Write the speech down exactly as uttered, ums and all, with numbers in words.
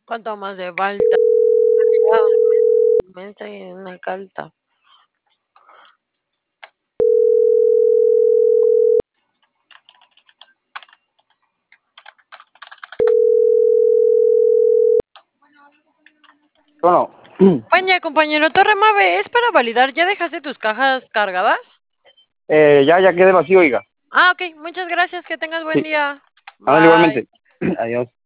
¿Cuánto más de falta? Mensaje, una carta. Bueno, Oye, compañero Torremave, es para validar, ¿ya dejaste tus cajas cargadas? eh, ya, ya quedé vacío, oiga. Ah, ok, muchas gracias, que tengas buen Sí, día. ándale Bye. igualmente. Adiós.